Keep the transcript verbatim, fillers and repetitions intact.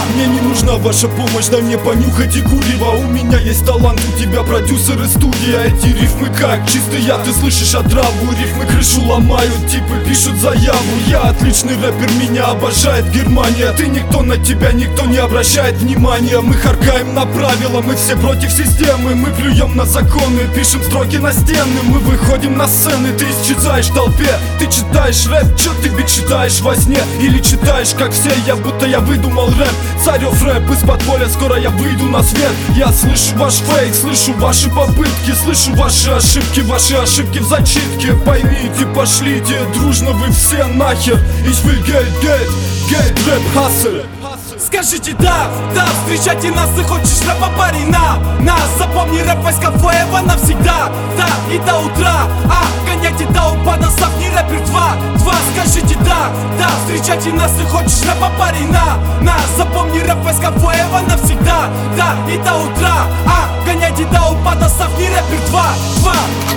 Мне не нужна ваша помощь, дай мне понюхать и курева. У меня есть талант, у тебя продюсер и студия. Эти рифмы как чистый яд, ты слышишь отраву. Рифмы крышу ломают, типы пишут заяву. Я отличный рэпер, меня обожает Германия. Ты никто, на тебя никто не обращает внимания. Мы харкаем на правила, мы все против системы. Мы плюем на законы, пишем строки на стены. Мы выходим на сцены, ты исчезаешь в толпе. Ты читаешь рэп, чё ты ведь читаешь во сне? Или читаешь как все, я будто я выдумал рэп. Царев рэп из подполья, скоро я выйду на свет. Я слышу ваш фейк, слышу ваши попытки, слышу ваши ошибки, ваши ошибки в зачитке. Поймите, пошлите, дружно вы все нахер. Ich will Geld, Geld, Geld, Rap, Hustle. Скажите да, да, встречайте нас, ты хочешь рэпа, парень, на нас. Запомни рэп войска Фоева навсегда, да, и до утра. А, гоняйте до упада, не рэпер два, два. Скажите да, да, встречайте нас, ты хочешь рэпа, парень, на нас. Запомни рэп войска Фоева навсегда, да, и до утра. А, гоняйте до упада,